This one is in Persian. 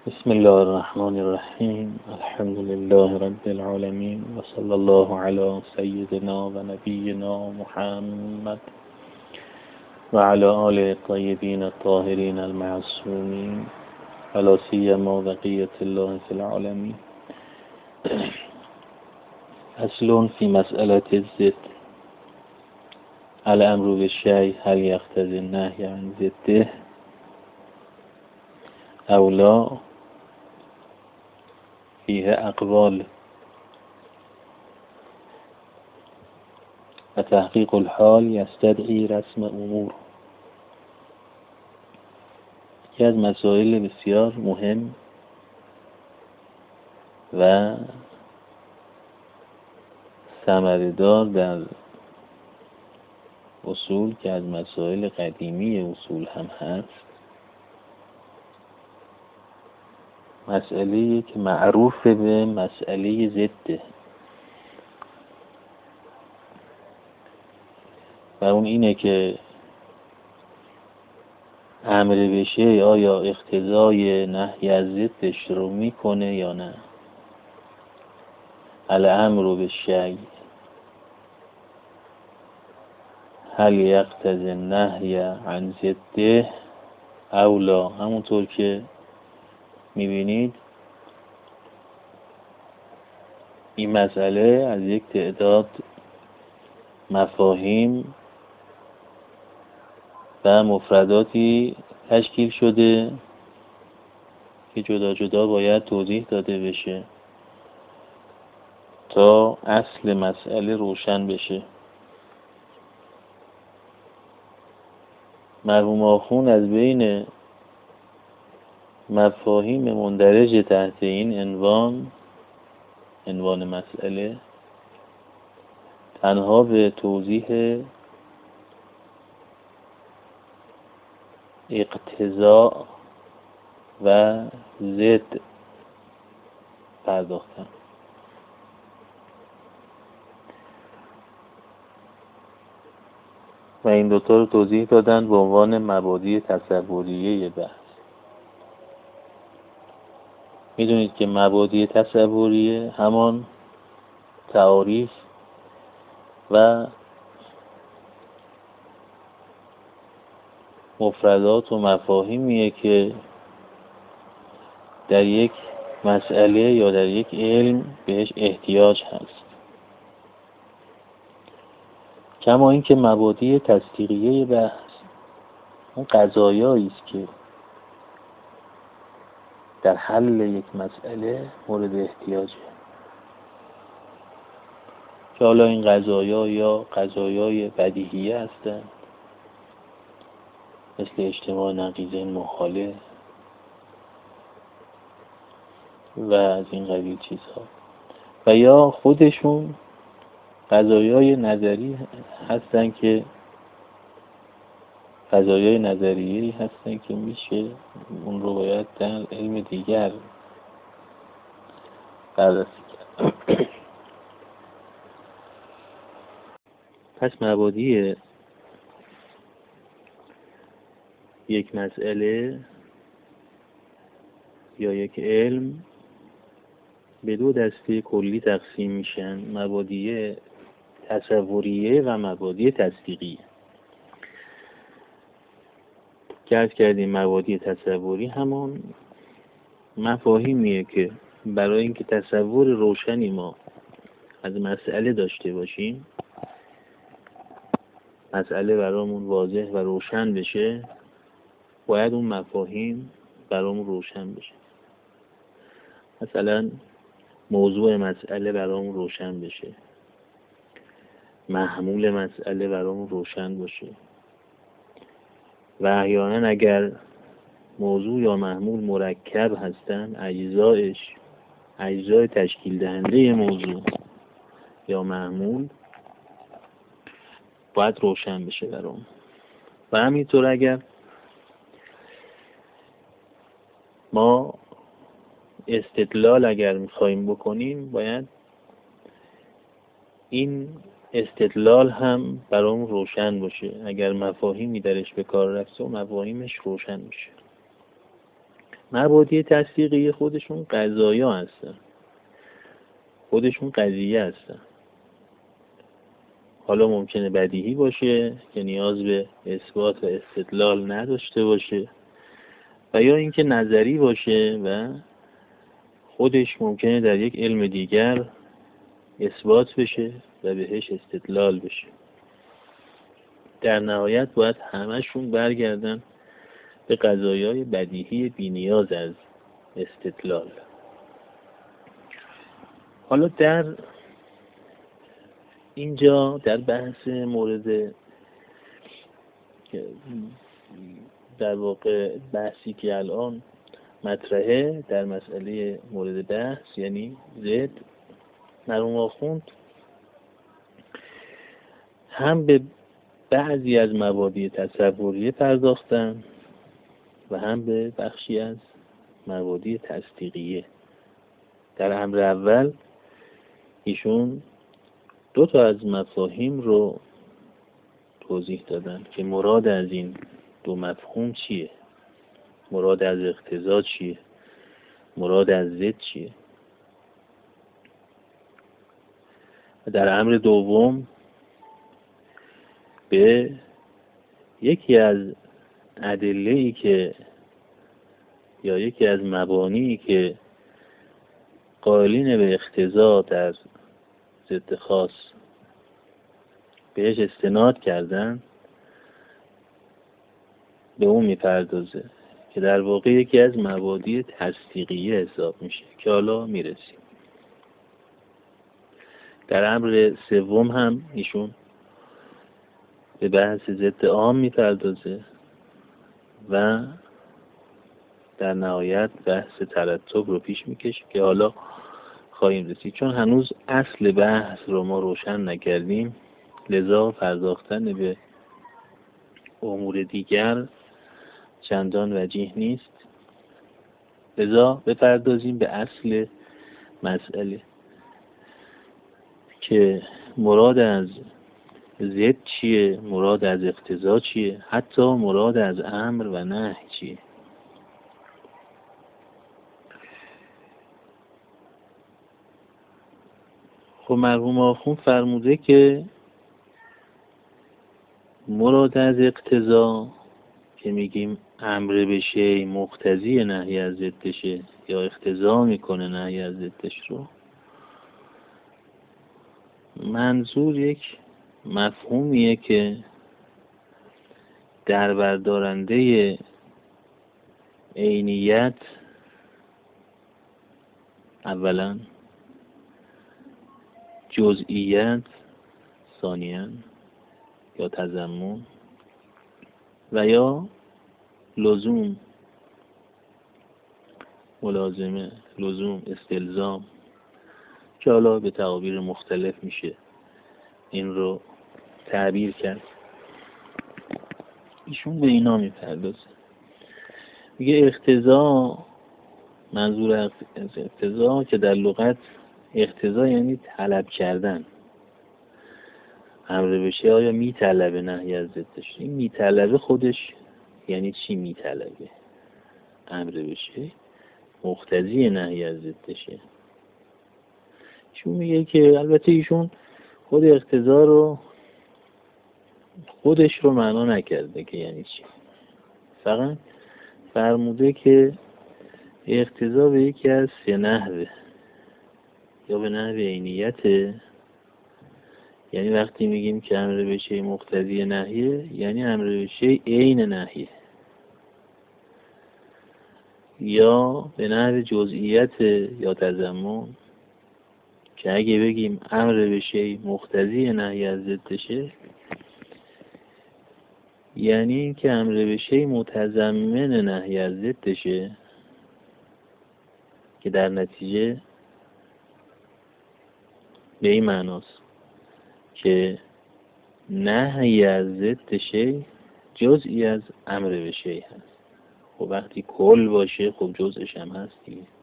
بسم الله الرحمن الرحیم. الحمد لله رب العالمین و صلی الله علی سیدنا و نبینا محمد و علی آله الطیبین الطاهرین المعصومین و لا سیما بقیة الله فی العالمین. اصل فی مسئلة الضد. الامر بالشیء هل یقتضی النهی عن ضده او لا؟ فیه اقوال و تحقیق الحال یستدعی رسم امور. یکی از مسائل بسیار مهم و ثمره‌دار در اصول که از مسائل قدیمی اصول هم هست، مسئله که معروف به مسئله ضده و اون اینه که امر بشه آیا اقتضای نهی از ضدش رو میکنه یا نه. الامر بالشیء هل یقتضی النهی عن ضده او لا. همونطور که میبینید این مسئله از یک تعداد مفاهیم و مفرداتی تشکیل شده که جدا جدا باید توضیح داده بشه تا اصل مسئله روشن بشه. مرحوم آخوند از بین مفاهیم مندرج تحت این عنوان مسئله تنها به توضیح اقتضا و ضد پرداختن. و این دوتا رو توضیح دادن به عنوان مبادی تصوریه بحث. میدونید که مبادی تصوریه همان تعاریف و مفردات و مفاهیمیه که در یک مسئله یا در یک علم بهش احتیاج هست. کما اینکه مبادی تصدیقیه بحث اون قضایایی است که در حل یک مسئله مورد احتیاجه، که حالا این قضایا یا قضایای بدیهیه هستند مثل اجتماع نقیضین مخالف و از این قبیل چیزها، و یا خودشون قضایای نظری هستند که قضایای نظریه‌ای هستند که میشه اون رو باید در علم دیگر بررسی کرد. پس مبادی یک مسئله یا یک علم به دو دسته کلی تقسیم میشن: مبادی تصوریه و مبادی تصدیقیه. که عرض کردیم مبادی تصوری همون مفاهیمیه که برای اینکه تصور روشنی ما از مسئله داشته باشیم، مسئله برامون واضح و روشن بشه، باید اون مفاهیم برامون روشن بشه. مثلا موضوع مسئله برامون روشن بشه، محمول مسئله برامون روشن باشه، و احیانا اگر موضوع یا محمول مرکب هستن، اجزای تشکیل دهنده موضوع یا محمول باید روشن بشه برامون. و همینطور اگر ما استدلال میخوایم بکنیم، باید این استدلال هم برام روشن باشه. اگر مفاهیمی درش به کار رفته و مفاهیمش روشن میشه. مبادی تصدیقی خودشون قضایا هستن، خودشون قضیه هستن. حالا ممکنه بدیهی باشه که نیاز به اثبات و استدلال نداشته باشه، و یا اینکه نظری باشه و خودش ممکنه در یک علم دیگر اثبات بشه و بهش استدلال بشه. در نهایت باید همشون برگردن به قضایای بدیهی بی‌نیاز از استدلال. حالا در اینجا در بحث مورد در واقع بحثی که الان مطرحه در مسئله مورد بحث یعنی زد، مرحوم آخوند هم به بعضی از مبادی تصوریه پرداختن و هم به بخشی از مبادی تصدیقیه. در امر اول ایشون دو تا از مفاهیم رو توضیح دادن که مراد از این دو مفهوم چیه، مراد از اقتضا چیه، مراد از ضد چیه. در امر دوم به یکی از ادله‌ای که یا یکی از مبانی که قائلین به اقتضا در ضد خاص بهش استناد کردن به اون میپردازه که در واقع یکی از مبادی تصدیقیه حساب میشه که حالا میرسیم. در امر سوم هم ایشون به بحث ضد عام میپردازه و در نهایت بحث ترتب رو پیش میکشه که حالا خواهیم رسید. چون هنوز اصل بحث رو ما روشن نکردیم، لذا پرداختن به امور دیگر چندان وجیه نیست. لذا بپردازیم به اصل مسئله که مراد از ضد چیه، مراد از اقتضا چیه، حتی مراد از امر و نهی چیه. خب مرحوم آخوند فرموده که مراد از اقتضا که میگیم امر به شی مقتضی نهی از ضدشه یا اقتضا میکنه نهی از ضدش رو، منظور یک مفهومیه که در بردارنده عینیت اولا، جزئیت ثانیاً یا تضمن و یا لزوم، ملازمه، لزوم، استلزام که حالا به تعابیر مختلف میشه این رو تعبیر کرد. ایشون به اینا میپردازه، میگه اقتضا، منظور از اقتضا که در لغت اقتضا یعنی طلب کردن. امر بشه آیا میطلبه نهی از ضدش؟ این میطلبه خودش یعنی چی؟ میطلبه امر بشه مقتضی نهی از ضدشه. ایشون میگه که البته ایشون خود اقتضا رو خودش رو معنا نکرده که یعنی چی، فقط فرموده که اقتضا به یکی از سه نحوه یا به نحو عینیته. یعنی وقتی میگیم که امر به شی مقتضی نهیه یعنی امر به شی عین نهیه، یا به نحو جزئیت یا تضمن که اگه بگیم امر به شی مقتضی نهی از ضدشه یعنی این که امر به شی متضمن نهی از ضدشه که در نتیجه به این معناست که نهی از ضد شی جزئی از امر به شی هست. خب وقتی کل باشه خب جزءش هم هست دیگه.